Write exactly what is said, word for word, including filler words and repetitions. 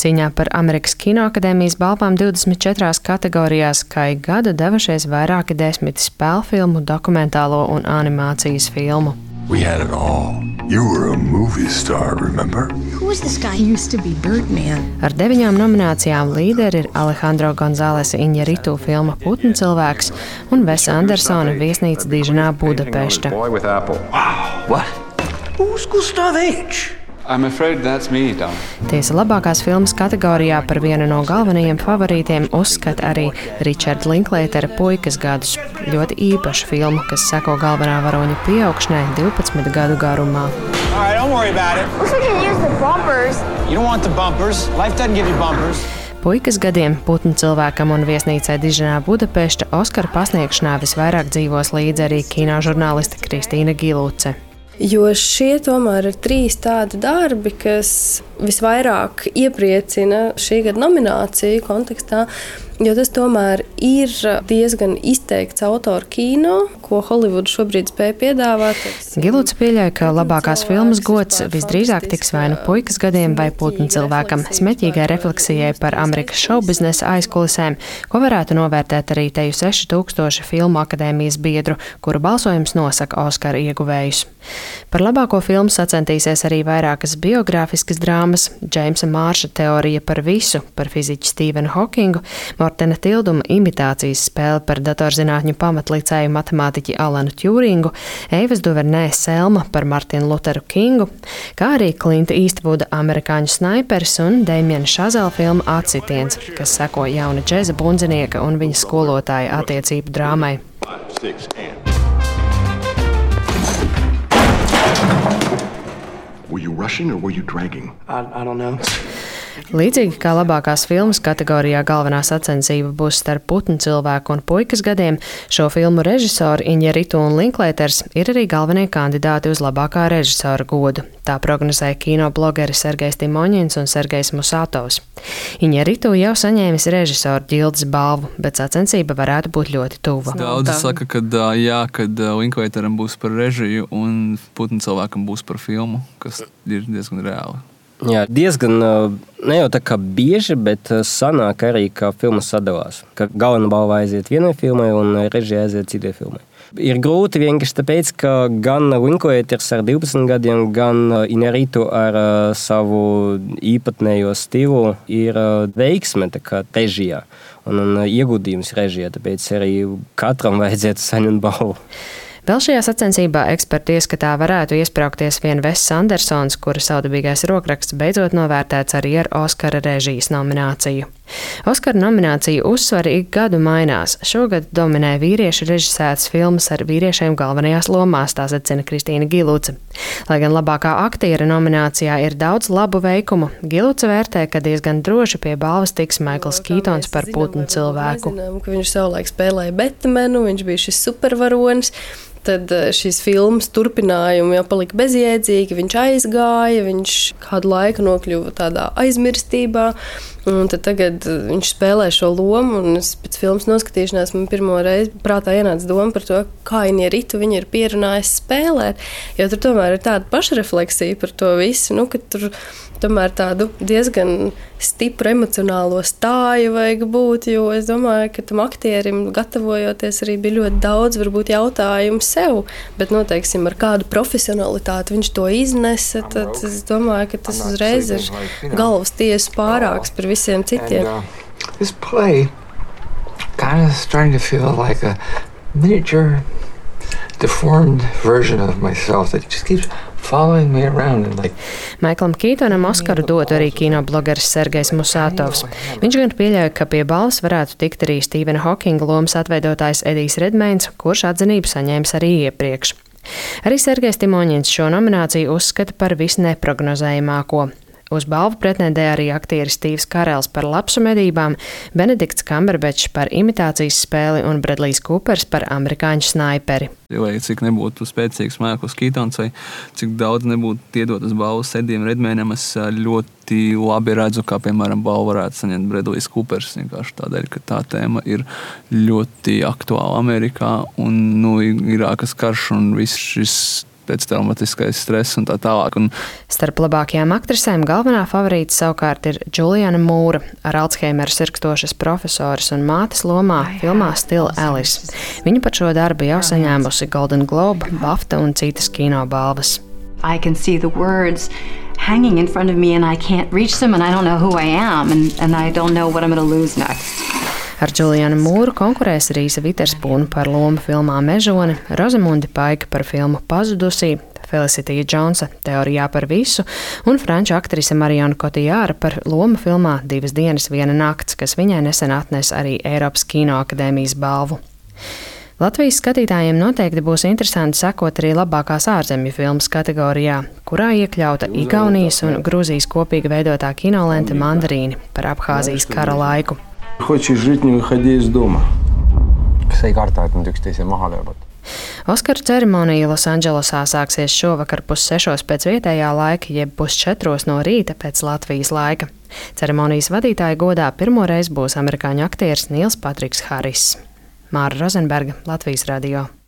Cīņā par Amerikas Kinoakadēmijas balvām divdesmit četrās kategorijās kā ik gadu devušies vairāki desmiti spēļu filmu, dokumentālo un animācijas filmu. We had it all. You were a movie star, remember? Who was this guy? He used to be Birdman. Ar deviņām nominācijām līderi ir Alejandro Gonzālesa Iñárritu filma Putnu cilvēks un Vesa Andersona viesnīca diženā Budapešta. Wow, what? Who's Gustav H? I'm afraid that's me, Tom. Tiesa labākās filmas kategorijā par vienu no galvenajiem favorītiem uzskata arī Richarda Linklatera Puikas gadus. Ļoti īpaša filma, kas seko galvenā varoņa pieaugšanai divpadsmit gadu garumā. All right, don't worry about it. Looks like you used the bumpers. You don't want the bumpers. Life doesn't give you bumpers. Puikas gadiem, Putnu cilvēkam un viesnīcai diženā Budapešta Oskara pasniegšanā visvairāk dzīvos līdzi arī kinožurnāliste Kristīna Giluce. Jo šie tomēr ir trīs tādi darbi, kas visvairāk iepriecina šī gada nomināciju kontekstā, jo tas tomēr ir diezgan izteikts autoru kino, ko Holivuda šobrīd spēj piedāvāt. Giluce pieļauj, ka labākās filmas gods visdrīzāk tiks vai nu Puikas gadiem vai Putnu cilvēkam, smeķīgai refleksijai par Amerikas šovbiznesa aizkulisēm, ko varētu novērtēt arī teju seši tūkstoši filmu akadēmijas biedru, kuru balsojums nosaka Oskara ieguvējus. Par labāko filmu sacentīsies arī vairākas biogrāfiskas drāmas, Džeimsa Mārša teorija par visu, par fiziķu Stīvenu Hokingu, Mortena Tilduma imitācijas spēle par datorzinātņu pamatlicēju matemātiķi Alanu Tjūringu, Eivas Duvernē Selma par Martinu Luteru Kingu, kā arī Klinta Īstvuda Amerikāņu snaiperis un Demiena Šazela filma Atsitiens, kas seko jauna džeza bundzinieka un viņa skolotāja attiecību drāmai. Were you rushing or were you dragging? I, I don't know. Līdzīgi kā labākās filmas kategorijā galvenā sacensība būs starp Putnu cilvēku un Puikas gadiem, šo filmu režisori Iñárritu un Linklaters ir arī galvenie kandidāti uz labākā režisora godu. Tā prognozēja kino blogeri Sergejs Timoņins un Sergejs Musatovs. Iñárritu jau saņēmis režisoru ģildes balvu, bet sacensība varētu būt ļoti tuva. Daudzi saka, ka jā, kad Linklateram būs par režiju un Putnu cilvēkam būs par filmu, kas ir diezgan reāli. Jā, diezgan ne jau tā kā bieži, bet sanāk arī, ka filmas sadalās. Ka galvenā balva aiziet vienai filmai un režija aiziet citai filmai. Ir grūti vienkārši tāpēc, ka gan Linklaters ar divpadsmit gadiem, gan Iñárritu ar savu īpatnējo stilu ir veiksme tā kā režijā un, un ieguldījums režijā, tāpēc arī katram vajadzētu saņemt balvu. Vēl šajā sacensībā eksperti ieskatā varētu iespraukties vien Vess Andersons, kura saudabīgais rokraksts beidzot novērtēts arī ar Oskara režijas nomināciju. Oskara nomināciju uzsvari ik gadu mainās. Šogad dominē vīriešu režisētas filmas ar vīriešiem galvenajās lomās, tā secina Kristīna Giluce. Lai gan labākā aktiera nominācijā ir daudz labu veikumu, Giluce vērtē, ka diezgan droši pie balvas tiks Maikls Kītons par Putnu cilvēku. Zinām, ka viņš savulaik spēlēja Batmanu, viņš bija šis supervaronis. Tad šīs filmas turpinājumi jau palika bezjēdzīgi, viņš aizgāja, viņš kādu laiku nokļuva tādā aizmirstībā, un tad tagad viņš spēlē šo lomu, un es pēc filmas noskatīšanās man pirmo reizi prātā ienāca doma par to, kā Iñárritu viņu ir pierunājis spēlēt, jo tur tomēr ir tāda pašrefleksija par to visu, nu, ka tur tomēr tādu diezgan stipru emocionālo stāju vajag būt, jo es domāju, ka tam aktierim gatavojoties arī bija ļoti daudz varbūt jautājumu sev, bet noteiksim ar kādu profesionalitāti viņš to iznesa, tad es domāju, ka tas uzreiz ir galvas tiesu pārāks par visiem citiem. And, uh, this play kind of starting to feel like a miniature deformed version of myself that just keeps following me around and like. Maiklam Kītonam Oskaru dotu arī kinoblogeris Sergejs Musatovs. Viņš gan pieļauj, ka pie balvas varētu tikt arī Stīvena Hokinga lomas atveidotājs Edijs Redmeins, kurš atzinību saņēmis arī iepriekš. Arī Sergejs Timoņins šo nomināciju uzskata par visneprognozējamāko. Uz balvu pretendē arī aktieris Stīvs Karels par lapsu medībām, Benedikts Kamberbečs par imitācijas spēli un Bredlijs Kupers par amerikāņu snaiperi. Lai cik nebūtu spēcīgs Maikls Kītons vai cik daudz nebūtu iedotas balvas Edijam Redmeinam, es ļoti labi redzu, kā piemēram balvu varētu saņemt Bredlijs Kupers, vienkārši tādēļ, ka tā tēma ir ļoti aktuāla Amerikā un nu, Irākas karš un viss šis pēctraumatiskais stress un tā tālāk. Un Starp labākajām aktrisēm galvenā favorīta savukārt ir Juliana Mūra ar Alzheimera sirkstošas profesoras un mātes lomā filmā Still Alice. Viņa par šo darbu jau saņēmusi Golden Globe, BAFTA un citas kino balvas. I can see the words hanging in front of me and I can't reach them and I don't know who I am and, and I don't know what I'm going to lose next. Ar Julianu Mūru konkurēs Rīsa Viterspūna par lomu filmā Mežone, Rozamundi Paika par filmu Pazudusī, Felicitija Džonsa Teorijā par visu un franču aktrise Mariona Kotijāra par lomu filmā Divas dienas, viena nakts, kas viņai nesen atnes arī Eiropas Kinoakadēmijas balvu. Latvijas skatītājiem noteikti būs interesanti sekot arī labākās ārzemju filmas kategorijā, kurā iekļauta Igaunijas un Grūzijas kopīgi veidotā kinolente Mandarīni par Abhāzijas kara laiku. Хочешь жить, не выходи из дома. Kas ei karta, et nad üksteise maha löövad. Oskaru ceremonija Losandželosā sāksies šovakar pussešos pēc vietējā laika, jeb pusčetros no rīta pēc Latvijas laika. Ceremonijas vadītāja godā pirmoreiz būs amerikāņu aktieris Nils Patriks Haris. Māra Rozenberga, Latvijas radio.